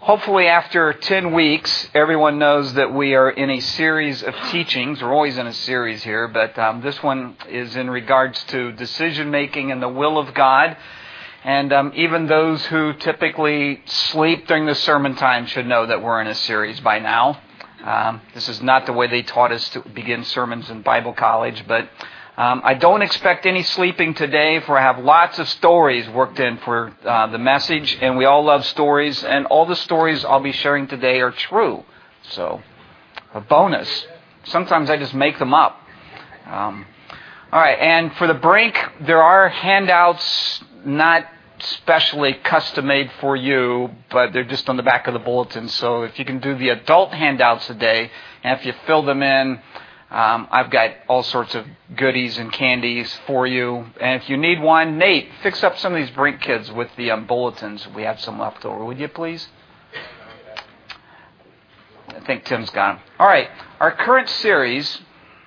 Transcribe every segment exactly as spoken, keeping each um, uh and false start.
Hopefully after ten weeks, everyone knows that we are in a series of teachings. We're always in a series here, but um, this one is in regards to decision-making and the will of God. And um, even those who typically sleep during the sermon time should know that we're in a series by now. Um, this is not the way they taught us to begin sermons in Bible college, but Um, I don't expect any sleeping today, for I have lots of stories worked in for uh, the message, and we all love stories, and all the stories I'll be sharing today are true. So, a bonus. Sometimes I just make them up. Um, all right, and for the break, there are handouts not specially custom-made for you, but they're just on the back of the bulletin. So if you can do the adult handouts today, and if you fill them in, Um, I've got all sorts of goodies and candies for you. And if you need one, Nate, fix up some of these Brink kids with the um, bulletins. We have some left over. Would you please? I think Tim's got them. All right. Our current series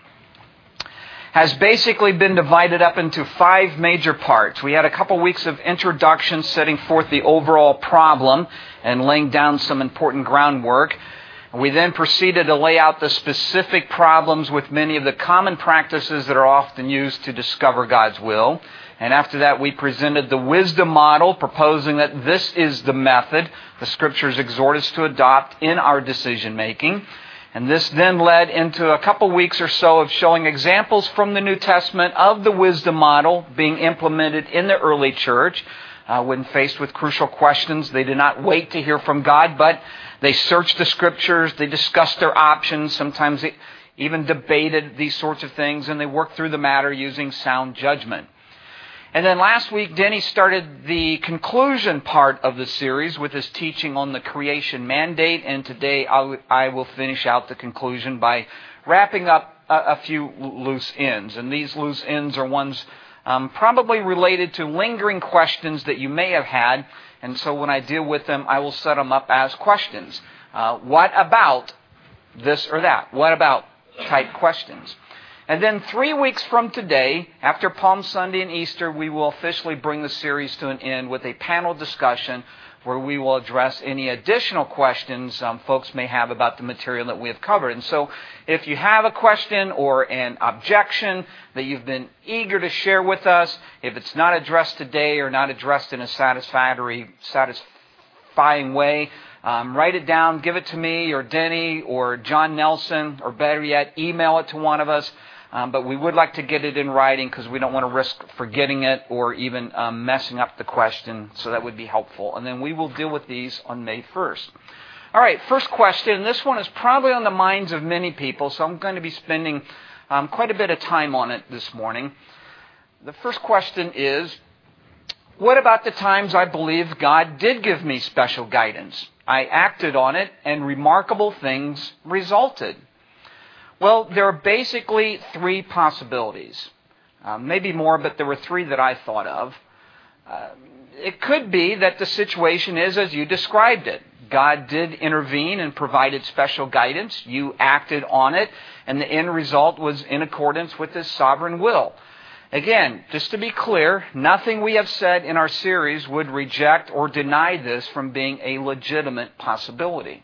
has basically been divided up into five major parts. We had a couple weeks of introduction setting forth the overall problem and laying down some important groundwork. We then proceeded to lay out the specific problems with many of the common practices that are often used to discover God's will. And after that, we presented the wisdom model, proposing that this is the method the Scriptures exhort us to adopt in our decision-making. And this then led into a couple weeks or so of showing examples from the New Testament of the wisdom model being implemented in the early church. Uh, when faced with crucial questions, they did not wait to hear from God, but they searched the Scriptures, they discussed their options, sometimes they even debated these sorts of things, and they worked through the matter using sound judgment. And then last week, Denny started the conclusion part of the series with his teaching on the creation mandate, and today I will finish out the conclusion by wrapping up a few loose ends. And these loose ends are ones Um, probably related to lingering questions that you may have had. And so when I deal with them, I will set them up as questions. Uh, what about this or that? What about type questions? And then three weeks from today, after Palm Sunday and Easter, we will officially bring the series to an end with a panel discussion where we will address any additional questions um, folks may have about the material that we have covered. And so if you have a question or an objection that you've been eager to share with us, if it's not addressed today or not addressed in a satisfactory, satisfying way, um, write it down, give it to me or Denny or John Nelson, or better yet, email it to one of us. Um, but we would like to get it in writing because we don't want to risk forgetting it or even um, messing up the question, so that would be helpful. And then we will deal with these on May first. All right, first question, and this one is probably on the minds of many people, so I'm going to be spending um, quite a bit of time on it this morning. The first question is, what about the times I believe God did give me special guidance? I acted on it, and remarkable things resulted. Well, there are basically three possibilities. Uh, maybe more, but there were three that I thought of. Uh, it could be that the situation is as you described it. God did intervene and provided special guidance. You acted on it, and the end result was in accordance with His sovereign will. Again, just to be clear, nothing we have said in our series would reject or deny this from being a legitimate possibility.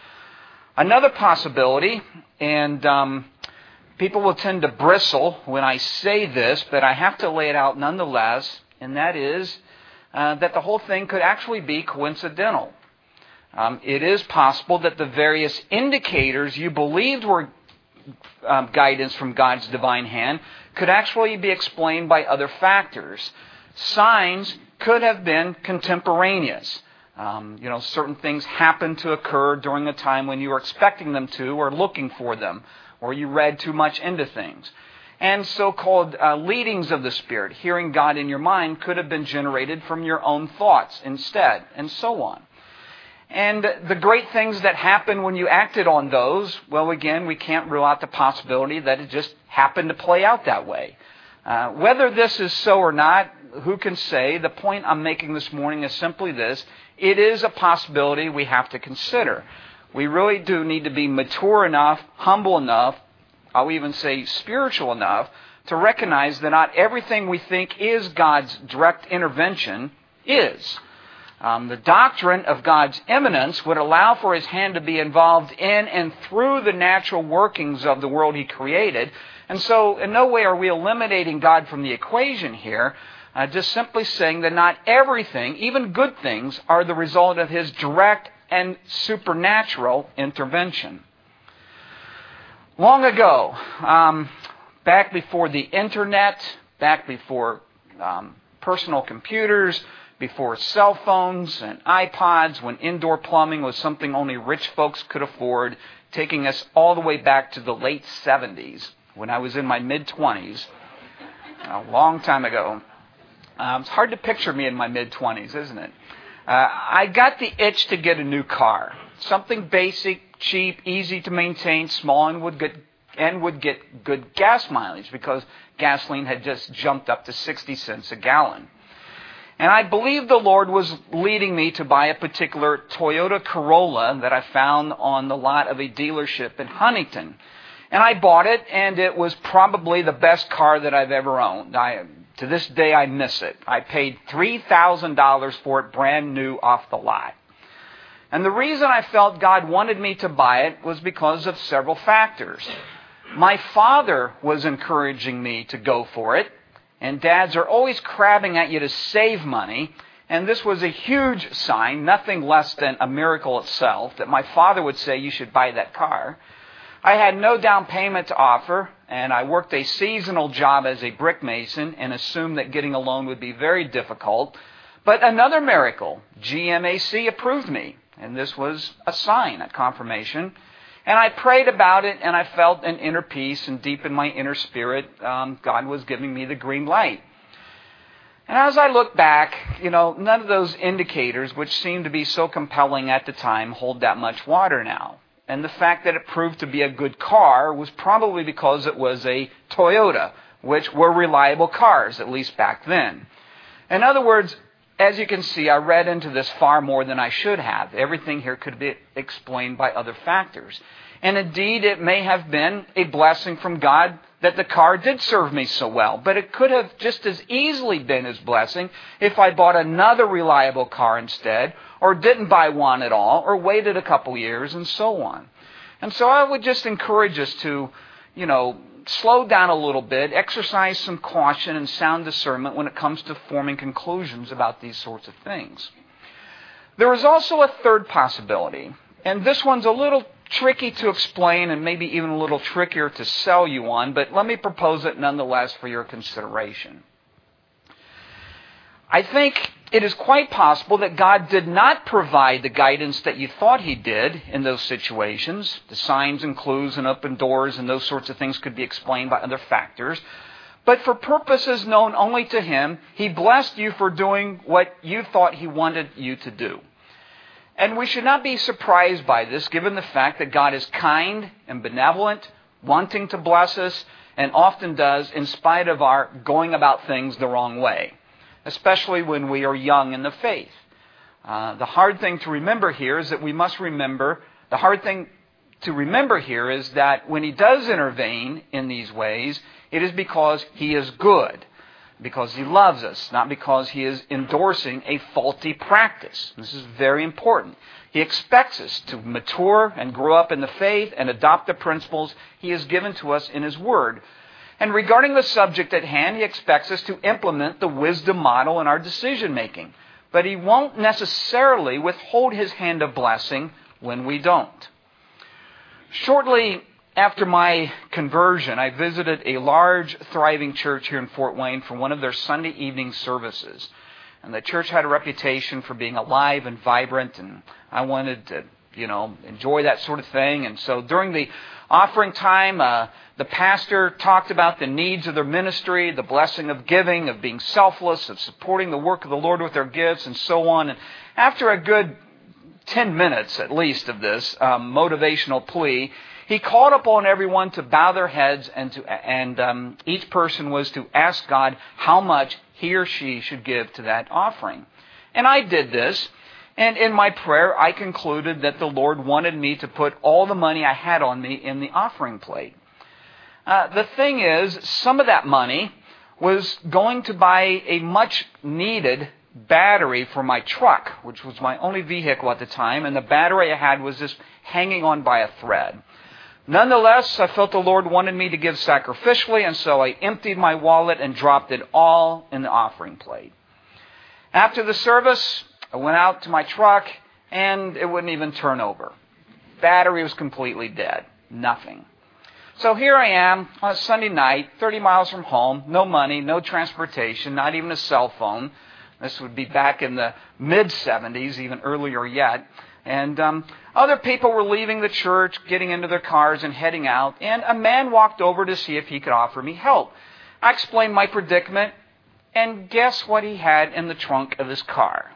Another possibility, and um, people will tend to bristle when I say this, but I have to lay it out nonetheless, and that is uh, that the whole thing could actually be coincidental. Um, it is possible that the various indicators you believed were um, guidance from God's divine hand could actually be explained by other factors. Signs could have been contemporaneous. Um, you know, certain things happen to occur during a time when you were expecting them to or looking for them, or you read too much into things. And so-called uh, leadings of the Spirit, hearing God in your mind, could have been generated from your own thoughts instead, and so on. And the great things that happen when you acted on those, well, again, we can't rule out the possibility that it just happened to play out that way. Uh, whether this is so or not, who can say? The point I'm making this morning is simply this. It is a possibility we have to consider. We really do need to be mature enough, humble enough, I'll even say spiritual enough, to recognize that not everything we think is God's direct intervention is. Um, the doctrine of God's immanence would allow for His hand to be involved in and through the natural workings of the world He created. And so in no way are we eliminating God from the equation here, uh, just simply saying that not everything, even good things, are the result of His direct and supernatural intervention. Long ago, um, back before the internet, back before um, personal computers, before cell phones and iPods, when indoor plumbing was something only rich folks could afford, taking us all the way back to the late seventies, when I was in my mid-twenties, a long time ago. Um, it's hard to picture me in my mid-twenties, isn't it? Uh, I got the itch to get a new car. Something basic, cheap, easy to maintain, small, and would get and would get good gas mileage because gasoline had just jumped up to sixty cents a gallon. And I believe the Lord was leading me to buy a particular Toyota Corolla that I found on the lot of a dealership in Huntington. And I bought it, and it was probably the best car that I've ever owned. I, to this day, I miss it. I paid three thousand dollars for it brand new off the lot. And the reason I felt God wanted me to buy it was because of several factors. My father was encouraging me to go for it. And dads are always crabbing at you to save money. And this was a huge sign, nothing less than a miracle itself, that my father would say you should buy that car. I had no down payment to offer, and I worked a seasonal job as a brick mason and assumed that getting a loan would be very difficult. But another miracle, G M A C approved me. And this was a sign, a confirmation. And I prayed about it, and I felt an inner peace, and deep in my inner spirit, um, God was giving me the green light. And as I look back, you know, none of those indicators, which seemed to be so compelling at the time, hold that much water now. And the fact that it proved to be a good car was probably because it was a Toyota, which were reliable cars, at least back then. In other words, as you can see, I read into this far more than I should have. Everything here could be explained by other factors. And indeed, it may have been a blessing from God that the car did serve me so well. But it could have just as easily been His blessing if I bought another reliable car instead, or didn't buy one at all, or waited a couple years, and so on. And so I would just encourage us to, you know, slow down a little bit, exercise some caution and sound discernment when it comes to forming conclusions about these sorts of things. There is also a third possibility, and this one's a little tricky to explain and maybe even a little trickier to sell you on, but let me propose it nonetheless for your consideration. I think it is quite possible that God did not provide the guidance that you thought He did in those situations. The signs and clues and open doors and those sorts of things could be explained by other factors. But for purposes known only to Him, He blessed you for doing what you thought He wanted you to do. And we should not be surprised by this, given the fact that God is kind and benevolent, wanting to bless us, and often does in spite of our going about things the wrong way, especially when we are young in the faith. Uh, the hard thing to remember here is that we must remember, the hard thing to remember here is that when He does intervene in these ways, it is because He is good, because He loves us, not because He is endorsing a faulty practice. This is very important. He expects us to mature and grow up in the faith and adopt the principles He has given to us in His Word. And regarding the subject at hand, He expects us to implement the wisdom model in our decision making. But He won't necessarily withhold His hand of blessing when we don't. Shortly after my conversion, I visited a large, thriving church here in Fort Wayne for one of their Sunday evening services. And the church had a reputation for being alive and vibrant, and I wanted to, you know, enjoy that sort of thing. And so during the offering time, uh, the pastor talked about the needs of their ministry, the blessing of giving, of being selfless, of supporting the work of the Lord with their gifts, and so on. And after a good ten minutes, at least, of this um, motivational plea, he called upon everyone to bow their heads, and to and um, each person was to ask God how much he or she should give to that offering. And I did this, and in my prayer, I concluded that the Lord wanted me to put all the money I had on me in the offering plate. Uh, the thing is, some of that money was going to buy a much-needed battery for my truck, which was my only vehicle at the time, and the battery I had was just hanging on by a thread. Nonetheless, I felt the Lord wanted me to give sacrificially, and so I emptied my wallet and dropped it all in the offering plate. After the service, I went out to my truck, and it wouldn't even turn over. Battery was completely dead. Nothing. So here I am on a Sunday night, thirty miles from home, no money, no transportation, not even a cell phone. This would be back in the mid-seventies, even earlier yet. And um, other people were leaving the church, getting into their cars and heading out. And a man walked over to see if he could offer me help. I explained my predicament, and guess what he had in the trunk of his car?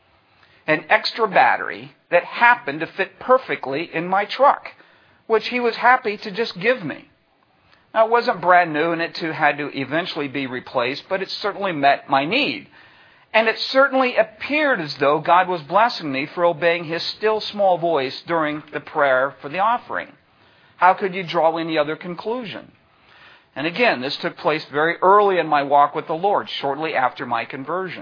An extra battery that happened to fit perfectly in my truck, which he was happy to just give me. Now, it wasn't brand new, and it too had to eventually be replaced, but it certainly met my need. And it certainly appeared as though God was blessing me for obeying His still small voice during the prayer for the offering. How could you draw any other conclusion? And again, this took place very early in my walk with the Lord, shortly after my conversion.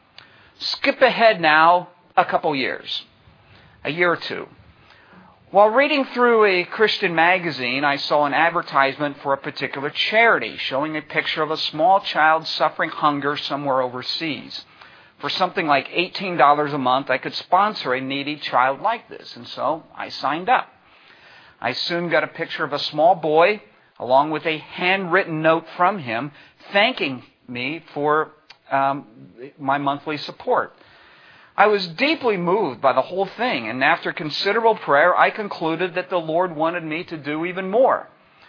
Skip ahead now a couple years, a year or two. While reading through a Christian magazine, I saw an advertisement for a particular charity showing a picture of a small child suffering hunger somewhere overseas. For something like eighteen dollars a month, I could sponsor a needy child like this, and so I signed up. I soon got a picture of a small boy, along with a handwritten note from him, thanking me for um, my monthly support. I was deeply moved by the whole thing, and after considerable prayer, I concluded that the Lord wanted me to do even more.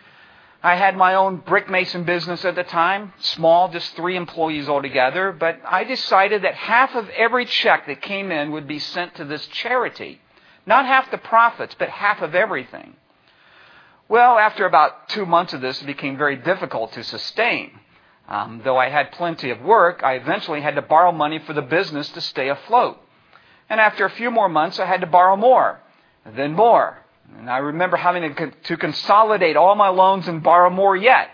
I had my own brick mason business at the time, small, just three employees altogether, but I decided that half of every check that came in would be sent to this charity. Not half the profits, but half of everything. Well, after about two months of this, it became very difficult to sustain. Um, though I had plenty of work, I eventually had to borrow money for the business to stay afloat. And after a few more months, I had to borrow more, and then more. And I remember having to, to consolidate all my loans and borrow more yet.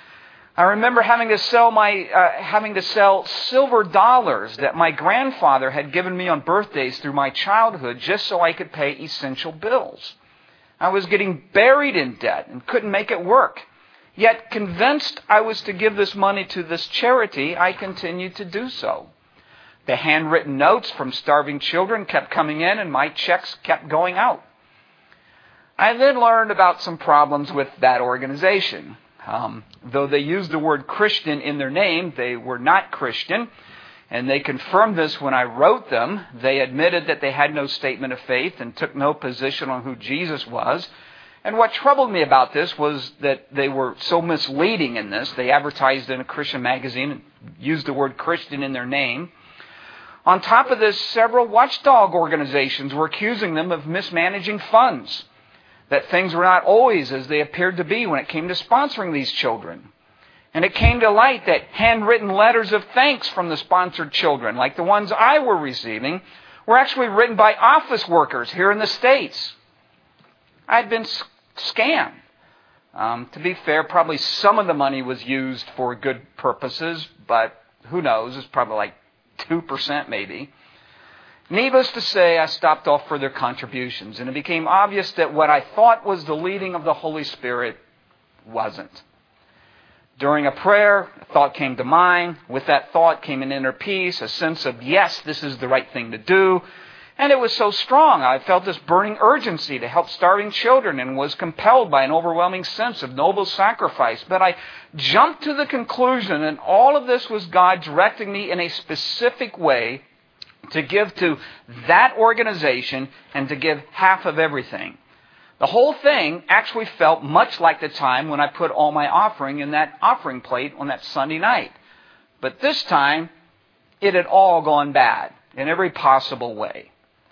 I remember having to sell my uh, having to sell silver dollars that my grandfather had given me on birthdays through my childhood just so I could pay essential bills. I was getting buried in debt and couldn't make it work. Yet, convinced I was to give this money to this charity, I continued to do so. The handwritten notes from starving children kept coming in, and my checks kept going out. I then learned about some problems with that organization. Um, though they used the word Christian in their name, they were not Christian, and they confirmed this when I wrote them. They admitted that they had no statement of faith and took no position on who Jesus was. And what troubled me about this was that they were so misleading in this. They advertised in a Christian magazine and used the word Christian in their name. On top of this, several watchdog organizations were accusing them of mismanaging funds, that things were not always as they appeared to be when it came to sponsoring these children. And it came to light that handwritten letters of thanks from the sponsored children, like the ones I were receiving, were actually written by office workers here in the States. I'd been scammed. Um, to be fair, probably some of the money was used for good purposes, but who knows? It's probably like two percent maybe. Needless to say, I stopped off further contributions, and it became obvious that what I thought was the leading of the Holy Spirit wasn't. During a prayer, a thought came to mind. With that thought came an inner peace, a sense of, yes, this is the right thing to do. And it was so strong, I felt this burning urgency to help starving children and was compelled by an overwhelming sense of noble sacrifice. But I jumped to the conclusion that all of this was God directing me in a specific way to give to that organization and to give half of everything. The whole thing actually felt much like the time when I put all my offering in that offering plate on that Sunday night. But this time, it had all gone bad in every possible way.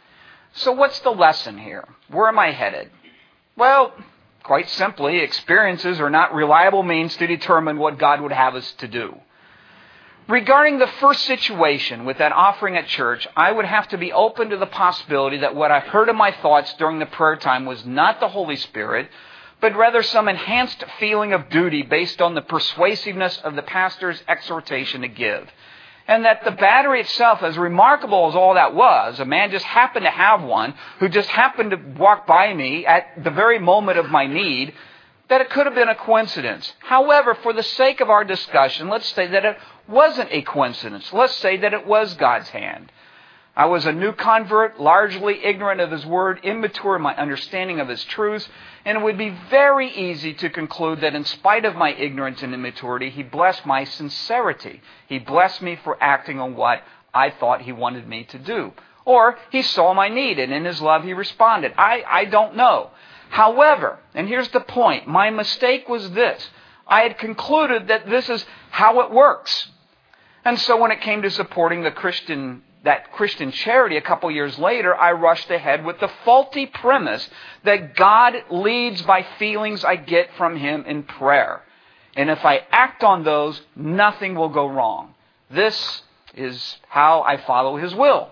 So what's the lesson here? Where am I headed? Well, quite simply, experiences are not reliable means to determine what God would have us to do. Regarding the first situation with that offering at church, I would have to be open to the possibility that what I heard in my thoughts during the prayer time was not the Holy Spirit, but rather some enhanced feeling of duty based on the persuasiveness of the pastor's exhortation to give. And that the battery itself, as remarkable as all that was, a man just happened to have one, who just happened to walk by me at the very moment of my need, that it could have been a coincidence. However, for the sake of our discussion, let's say that it wasn't a coincidence. Let's say that it was God's hand. I was a new convert, largely ignorant of His Word, immature in my understanding of His truths, and it would be very easy to conclude that in spite of my ignorance and immaturity, He blessed my sincerity. He blessed me for acting on what I thought He wanted me to do. Or He saw my need, and in His love He responded. I, I don't know. However, and here's the point, my mistake was this. I had concluded that this is how it works. And so when it came to supporting the Christian that Christian charity a couple years later, I rushed ahead with the faulty premise that God leads by feelings I get from Him in prayer. And if I act on those, nothing will go wrong. This is how I follow His will.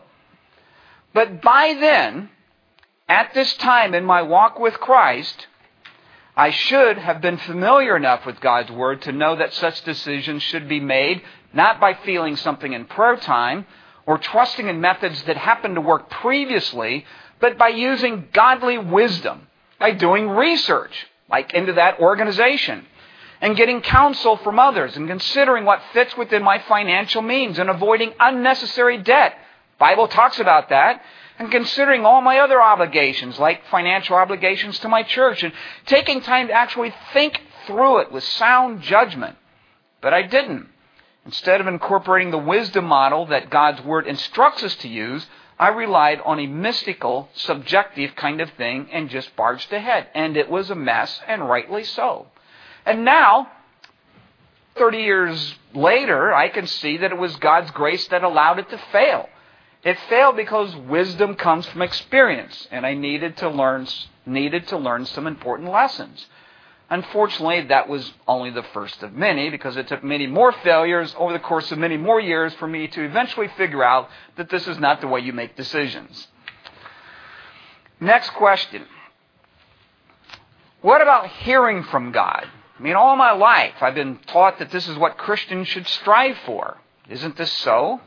But by then, at this time in my walk with Christ, I should have been familiar enough with God's Word to know that such decisions should be made not by feeling something in prayer time, or trusting in methods that happened to work previously, but by using godly wisdom, by doing research, like into that organization, and getting counsel from others, and considering what fits within my financial means, and avoiding unnecessary debt. The Bible talks about that. And considering all my other obligations, like financial obligations to my church, and taking time to actually think through it with sound judgment. But I didn't. Instead of incorporating the wisdom model that God's Word instructs us to use, I relied on a mystical, subjective kind of thing and just barged ahead. And it was a mess, and rightly so. And now, thirty years later, I can see that it was God's grace that allowed it to fail. It failed because wisdom comes from experience, and I needed to learn, needed to learn some important lessons. Unfortunately, that was only the first of many, because it took many more failures over the course of many more years for me to eventually figure out that this is not the way you make decisions. Next question. What about hearing from God? I mean, all my life I've been taught that this is what Christians should strive for. Isn't this so?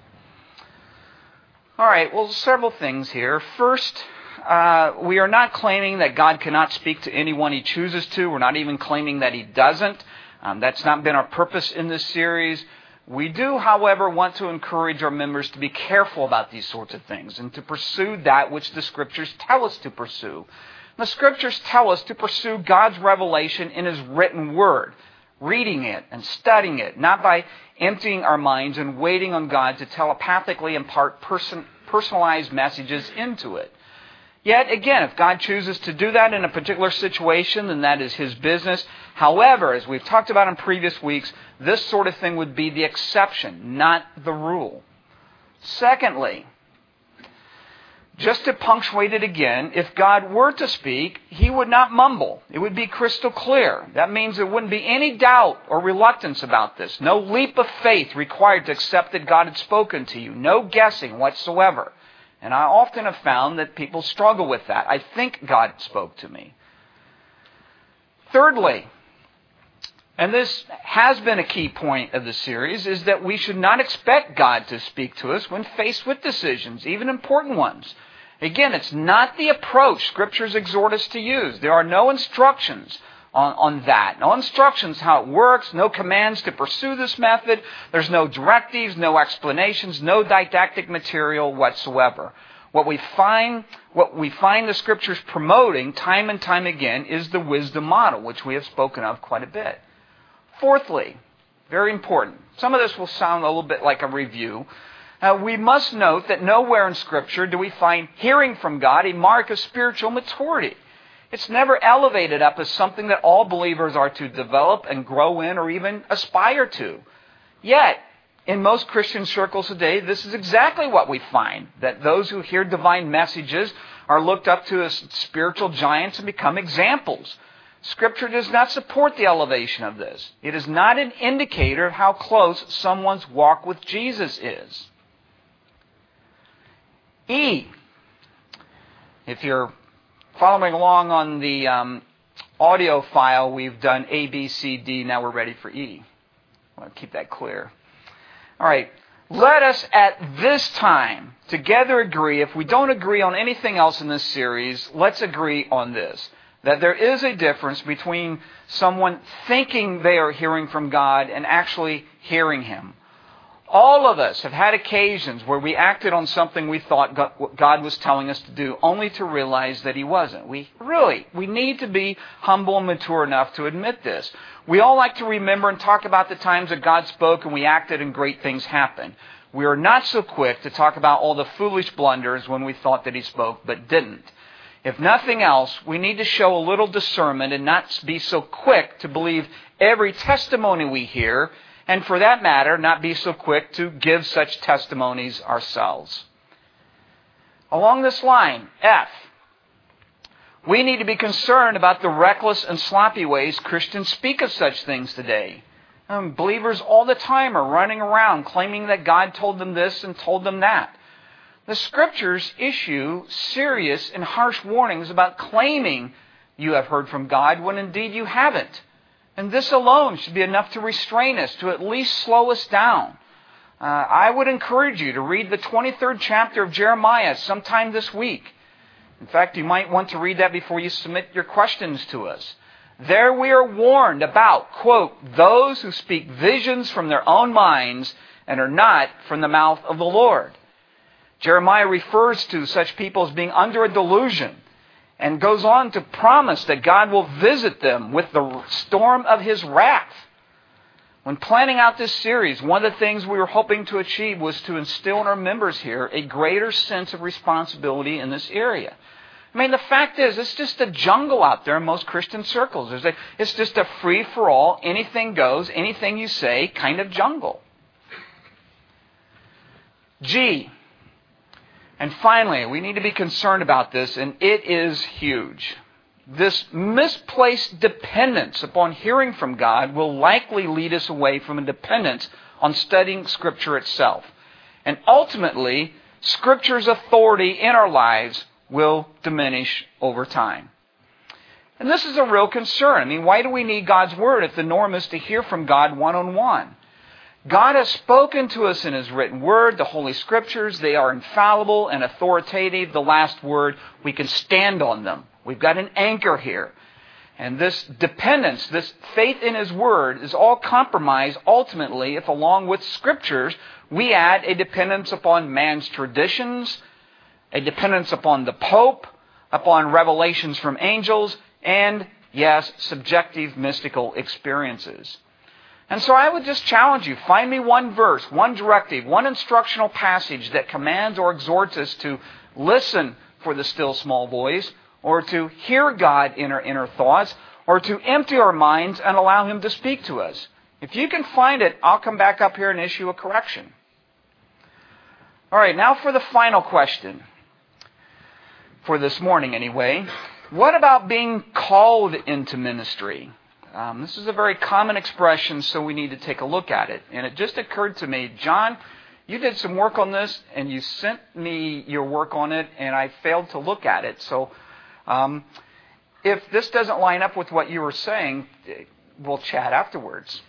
All right, well, several things here. First, Uh, we are not claiming that God cannot speak to anyone He chooses to. We're not even claiming that He doesn't. Um, that's not been our purpose in this series. We do, however, want to encourage our members to be careful about these sorts of things and to pursue that which the Scriptures tell us to pursue. The Scriptures tell us to pursue God's revelation in His written Word, reading it and studying it, not by emptying our minds and waiting on God to telepathically impart person, personalized messages into it. Yet, again, if God chooses to do that in a particular situation, then that is His business. However, as we've talked about in previous weeks, this sort of thing would be the exception, not the rule. Secondly, just to punctuate it again, if God were to speak, He would not mumble. It would be crystal clear. That means there wouldn't be any doubt or reluctance about this. No leap of faith required to accept that God had spoken to you. No guessing whatsoever. And I often have found that people struggle with that. I think God spoke to me. Thirdly, and this has been a key point of the series, is that we should not expect God to speak to us when faced with decisions, even important ones. Again, it's not the approach Scriptures exhort us to use. There are no instructions on, on that. No instructions how it works, no commands to pursue this method. There's no directives, no explanations, no didactic material whatsoever. What we find, what we find the Scriptures promoting time and time again is the wisdom model, which we have spoken of quite a bit. Fourthly, very important, some of this will sound a little bit like a review. Uh, we must note that nowhere in Scripture do we find hearing from God a mark of spiritual maturity. It's never elevated up as something that all believers are to develop and grow in or even aspire to. Yet, in most Christian circles today, this is exactly what we find, that those who hear divine messages are looked up to as spiritual giants and become examples. Scripture does not support the elevation of this. It is not an indicator of how close someone's walk with Jesus is. E. If you're following along on the um, audio file, we've done A, B, C, D. Now we're ready for E. I want to keep that clear. All right. Let us at this time together agree, if we don't agree on anything else in this series, let's agree on this. That there is a difference between someone thinking they are hearing from God and actually hearing Him. All of us have had occasions where we acted on something we thought God was telling us to do, only to realize that He wasn't. We really, we need to be humble and mature enough to admit this. We all like to remember and talk about the times that God spoke and we acted and great things happened. We are not so quick to talk about all the foolish blunders when we thought that He spoke but didn't. If nothing else, we need to show a little discernment and not be so quick to believe every testimony we hear, and for that matter, not be so quick to give such testimonies ourselves. Along this line, F, we need to be concerned about the reckless and sloppy ways Christians speak of such things today. Um, believers all the time are running around claiming that God told them this and told them that. The Scriptures issue serious and harsh warnings about claiming you have heard from God when indeed you haven't. And this alone should be enough to restrain us, to at least slow us down. Uh, I would encourage you to read the twenty-third chapter of Jeremiah sometime this week. In fact, you might want to read that before you submit your questions to us. There we are warned about, quote, those who speak visions from their own minds and are not from the mouth of the Lord. Jeremiah refers to such people as being under a delusion and goes on to promise that God will visit them with the storm of His wrath. When planning out this series, one of the things we were hoping to achieve was to instill in our members here a greater sense of responsibility in this area. I mean, the fact is, it's just a jungle out there in most Christian circles. There's a, it's just a free-for-all, anything goes, anything you say kind of jungle. G. And finally, we need to be concerned about this, and it is huge. This misplaced dependence upon hearing from God will likely lead us away from a dependence on studying Scripture itself. And ultimately, Scripture's authority in our lives will diminish over time. And this is a real concern. I mean, why do we need God's Word if the norm is to hear from God one-on-one? God has spoken to us in His written Word, the Holy Scriptures. They are infallible and authoritative. The last word, we can stand on them. We've got an anchor here. And this dependence, this faith in His Word is all compromised ultimately if along with Scriptures we add a dependence upon man's traditions, a dependence upon the Pope, upon revelations from angels, and, yes, subjective mystical experiences. And so I would just challenge you, find me one verse, one directive, one instructional passage that commands or exhorts us to listen for the still small voice, or to hear God in our inner thoughts, or to empty our minds and allow Him to speak to us. If you can find it, I'll come back up here and issue a correction. All right, now for the final question. For this morning anyway. What about being called into ministry? Um, this is a very common expression, so we need to take a look at it. And it just occurred to me, John, you did some work on this, and you sent me your work on it, and I failed to look at it. So um, if this doesn't line up with what you were saying, we'll chat afterwards.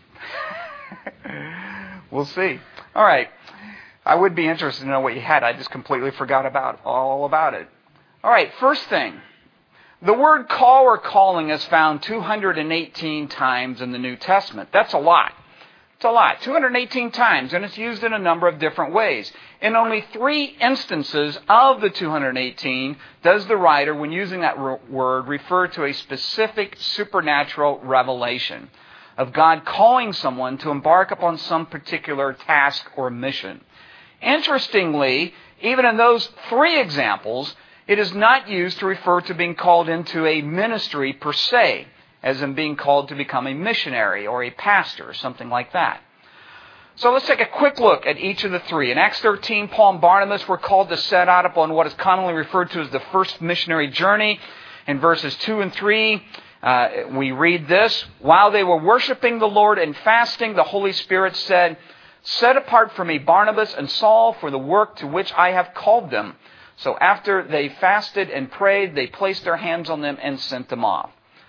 We'll see. All right. I would be interested to know what you had. I just completely forgot about all about it. All right, first thing. The word call or calling is found two hundred eighteen times in the New Testament. That's a lot. It's a lot. two hundred eighteen times, and it's used in a number of different ways. In only three instances of the two hundred eighteen does the writer, when using that word, refer to a specific supernatural revelation of God calling someone to embark upon some particular task or mission. Interestingly, even in those three examples, it is not used to refer to being called into a ministry per se, as in being called to become a missionary or a pastor or something like that. So let's take a quick look at each of the three. In Acts thirteen, Paul and Barnabas were called to set out upon what is commonly referred to as the first missionary journey. In verses two and three, uh, we read this: while they were worshiping the Lord and fasting, the Holy Spirit said, "Set apart for me Barnabas and Saul for the work to which I have called them." So after they fasted and prayed, they placed their hands on them and sent them off.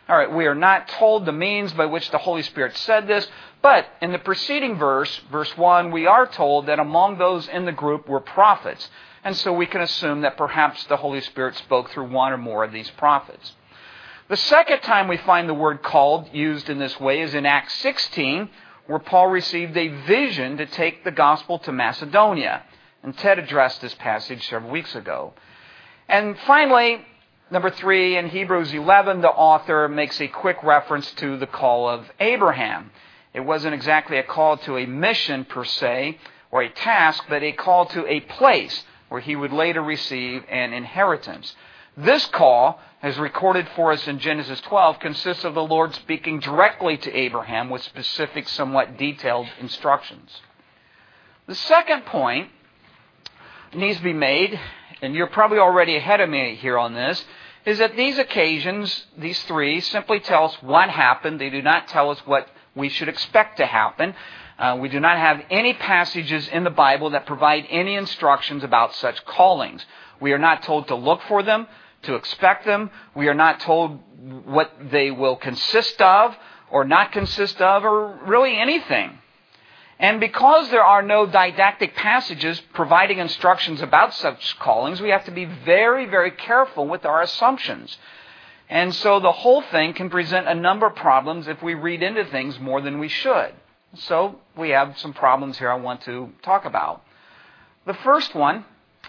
All right, we are not told the means by which the Holy Spirit said this, but in the preceding verse, verse one, we are told that among those in the group were prophets. And so we can assume that perhaps the Holy Spirit spoke through one or more of these prophets. The second time we find the word called used in this way is in Acts sixteen, where Paul received a vision to take the gospel to Macedonia. And Ted addressed this passage several weeks ago. And finally, number three, in Hebrews eleven, the author makes a quick reference to the call of Abraham. It wasn't exactly a call to a mission per se, or a task, but a call to a place where he would later receive an inheritance. This call, as recorded for us in Genesis twelve, consists of the Lord speaking directly to Abraham with specific, somewhat detailed instructions. The second point needs to be made, and you're probably already ahead of me here on this, is that these occasions, these three, simply tell us what happened. They do not tell us what we should expect to happen. Uh, we do not have any passages in the Bible that provide any instructions about such callings. We are not told to look for them, to expect them. We are not told what they will consist of or not consist of, or really anything. And because there are no didactic passages providing instructions about such callings, we have to be very, very careful with our assumptions. And so the whole thing can present a number of problems if we read into things more than we should. So we have some problems here I want to talk about. The first one,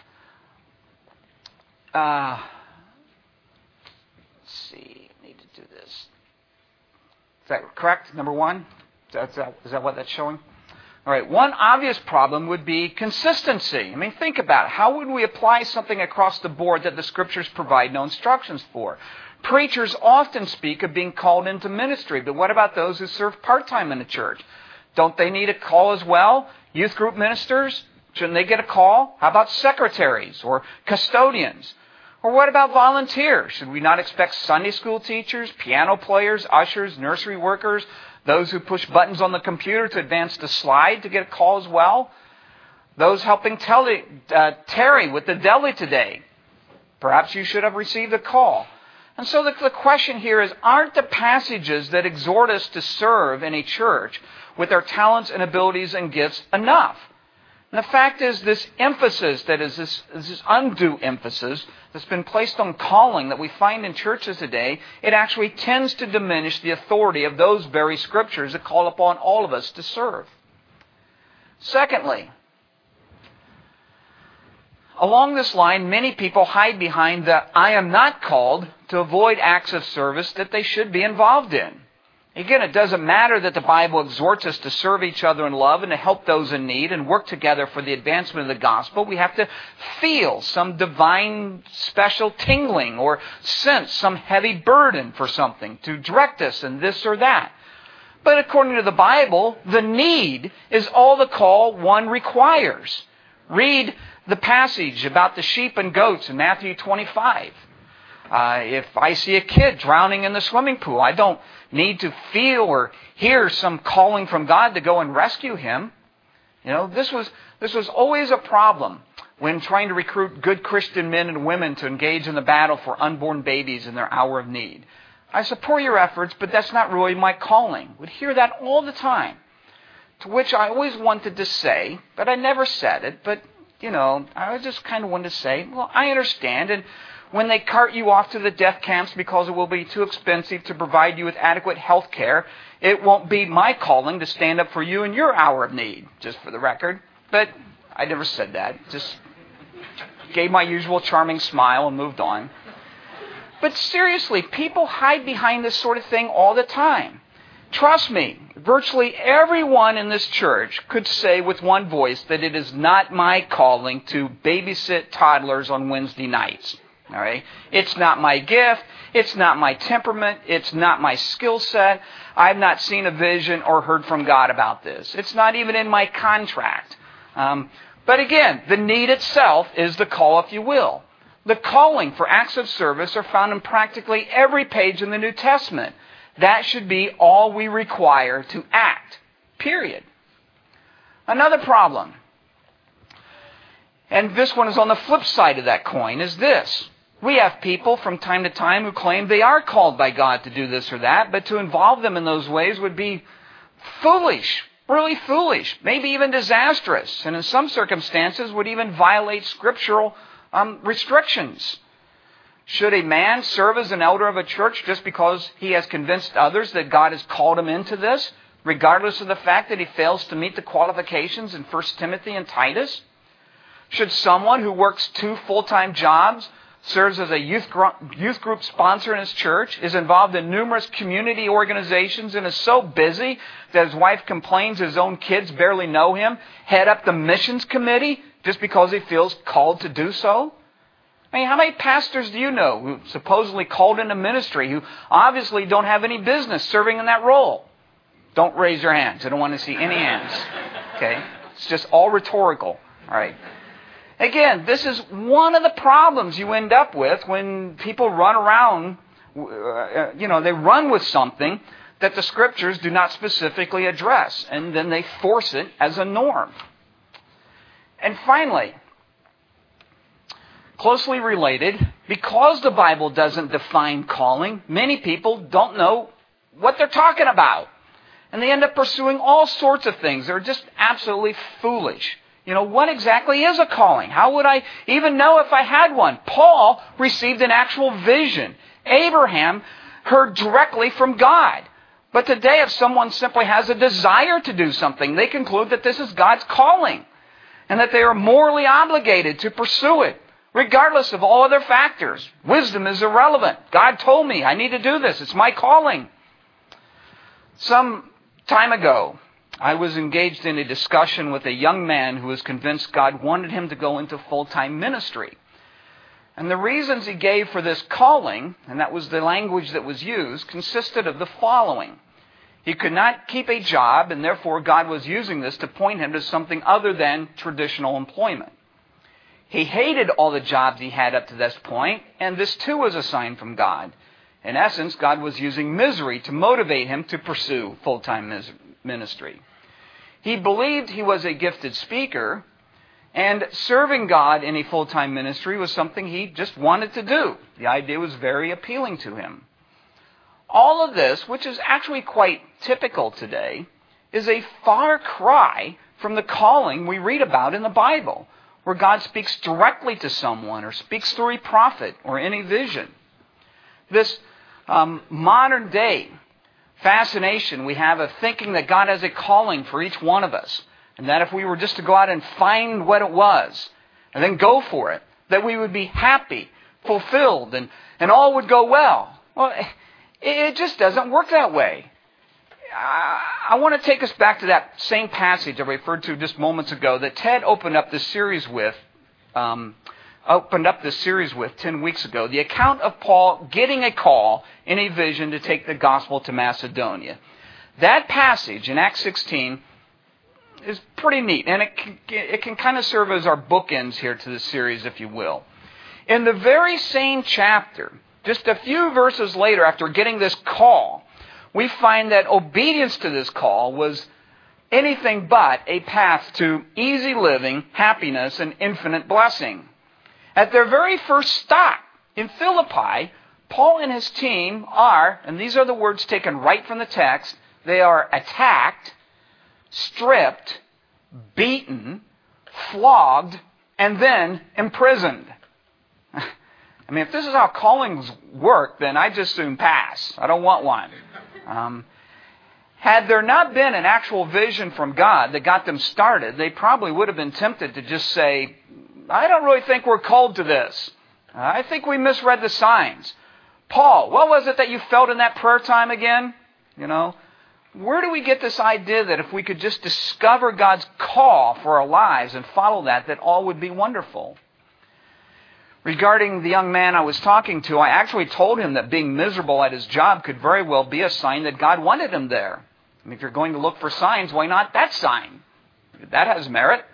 uh, let's see, I need to do this. Is that correct? Number one? Is that, is that what that's showing? All right, one obvious problem would be consistency. I mean, think about it. How would we apply something across the board that the Scriptures provide no instructions for? Preachers often speak of being called into ministry, but what about those who serve part-time in the church? Don't they need a call as well? Youth group ministers, shouldn't they get a call? How about secretaries or custodians? Or what about volunteers? Should we not expect Sunday school teachers, piano players, ushers, nursery workers, those who push buttons on the computer to advance the slide to get a call as well? Those helping tele, uh, Terry with the deli today. Perhaps you should have received a call. And so the, the question here is, aren't the passages that exhort us to serve in a church with our talents and abilities and gifts enough? And the fact is, this emphasis, that is this, this undue emphasis that's been placed on calling that we find in churches today, it actually tends to diminish the authority of those very Scriptures that call upon all of us to serve. Secondly, along this line, many people hide behind the "I am not called" to avoid acts of service that they should be involved in. Again, it doesn't matter that the Bible exhorts us to serve each other in love and to help those in need and work together for the advancement of the gospel. We have to feel some divine special tingling or sense some heavy burden for something to direct us in this or that. But according to the Bible, the need is all the call one requires. Read the passage about the sheep and goats in Matthew twenty-five. Uh, if I see a kid drowning in the swimming pool, I don't need to feel or hear some calling from God to go and rescue him. You know, this was this was always a problem when trying to recruit good Christian men and women to engage in the battle for unborn babies in their hour of need. I support your efforts, but that's not really my calling. Would hear that all the time. To which I always wanted to say, but I never said it, but, you know, I just kind of wanted to say, well, I understand, and when they cart you off to the death camps because it will be too expensive to provide you with adequate health care, it won't be my calling to stand up for you in your hour of need, just for the record. But I never said that. Just gave my usual charming smile and moved on. But seriously, people hide behind this sort of thing all the time. Trust me, virtually everyone in this church could say with one voice that it is not my calling to babysit toddlers on Wednesday nights. All right? It's not my gift. It's not my temperament. It's not my skill set. I've not seen a vision or heard from God about this. It's not even in my contract. Um, but again, the need itself is the call, if you will. The calling for acts of service are found in practically every page in the New Testament. That should be all we require to act. Period. Another problem, and this one is on the flip side of that coin, is this. We have people from time to time who claim they are called by God to do this or that, but to involve them in those ways would be foolish, really foolish, maybe even disastrous, and in some circumstances would even violate scriptural um, restrictions. Should a man serve as an elder of a church just because he has convinced others that God has called him into this, regardless of the fact that he fails to meet the qualifications in First Timothy and Titus? Should someone who works two full-time jobs, serves as a youth group, youth group sponsor in his church, is involved in numerous community organizations, and is so busy that his wife complains his own kids barely know him, head up the missions committee just because he feels called to do so? I mean, how many pastors do you know who supposedly called into ministry who obviously don't have any business serving in that role? Don't raise your hands. I don't want to see any hands. Okay? It's just all rhetorical. All right. Again, this is one of the problems you end up with when people run around, uh, you know, they run with something that the Scriptures do not specifically address, and then they force it as a norm. And finally, closely related, because the Bible doesn't define calling, many people don't know what they're talking about. And they end up pursuing all sorts of things that are just absolutely foolish. You know, what exactly is a calling? How would I even know if I had one? Paul received an actual vision. Abraham heard directly from God. But today, if someone simply has a desire to do something, they conclude that this is God's calling and that they are morally obligated to pursue it, regardless of all other factors. Wisdom is irrelevant. God told me I need to do this. It's my calling. Some time ago, I was engaged in a discussion with a young man who was convinced God wanted him to go into full-time ministry. And the reasons he gave for this calling, and that was the language that was used, consisted of the following. He could not keep a job, and therefore God was using this to point him to something other than traditional employment. He hated all the jobs he had up to this point, and this too was a sign from God. In essence, God was using misery to motivate him to pursue full-time ministry. He believed he was a gifted speaker, and serving God in a full-time ministry was something he just wanted to do. The idea was very appealing to him. All of this, which is actually quite typical today, is a far cry from the calling we read about in the Bible, where God speaks directly to someone or speaks through a prophet or any vision. This um, modern day fascination we have of thinking that God has a calling for each one of us, and that if we were just to go out and find what it was and then go for it, that we would be happy, fulfilled, and, and all would go well. Well, it, it just doesn't work that way. I, I want to take us back to that same passage I referred to just moments ago that Ted opened up this series with, um, opened up this series with ten weeks ago, the account of Paul getting a call in a vision to take the gospel to Macedonia. That passage in Acts sixteen is pretty neat, and it can, it can kind of serve as our bookends here to the series, if you will. In the very same chapter, just a few verses later after getting this call, we find that obedience to this call was anything but a path to easy living, happiness, and infinite blessing. At their very first stop in Philippi, Paul and his team are, and these are the words taken right from the text, they are attacked, stripped, beaten, flogged, and then imprisoned. I mean, if this is how callings work, then I just soon pass. I don't want one. Um, had there not been an actual vision from God that got them started, they probably would have been tempted to just say, I don't really think we're called to this. I think we misread the signs. Paul, what was it that you felt in that prayer time again? You know, where do we get this idea that if we could just discover God's call for our lives and follow that, that all would be wonderful? Regarding the young man I was talking to, I actually told him that being miserable at his job could very well be a sign that God wanted him there. I mean, if you're going to look for signs, why not that sign? That has merit.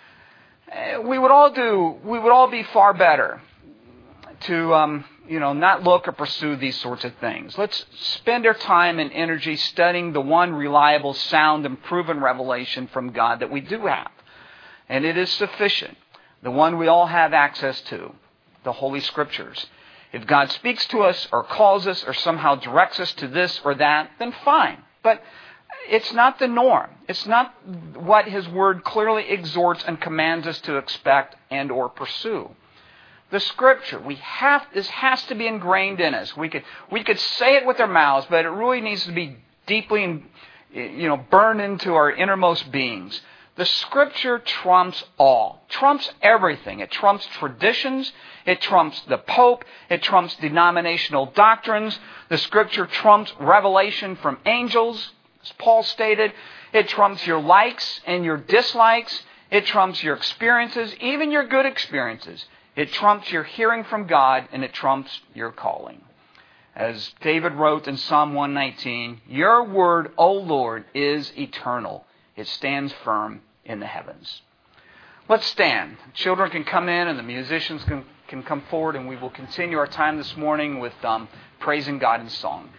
We would all do, we would all be far better to, um, you know, not look or pursue these sorts of things. Let's spend our time and energy studying the one reliable, sound, and proven revelation from God that we do have. And it is sufficient. The one we all have access to, the Holy Scriptures. If God speaks to us or calls us or somehow directs us to this or that, then fine. But it's not the norm. It's not what His Word clearly exhorts and commands us to expect and or pursue. The Scripture, we have this has to be ingrained in us. We could we could say it with our mouths, but it really needs to be deeply, you know, burned into our innermost beings. The Scripture trumps all, trumps everything. It trumps traditions. It trumps the Pope. It trumps denominational doctrines. The Scripture trumps revelation from angels, as Paul stated. It trumps your likes and your dislikes. It trumps your experiences, even your good experiences. It trumps your hearing from God, and it trumps your calling. As David wrote in Psalm one nineteen, "Your word, O Lord, is eternal. It stands firm in the heavens." Let's stand. Children can come in and the musicians can, can come forward, and we will continue our time this morning with um, praising God in song.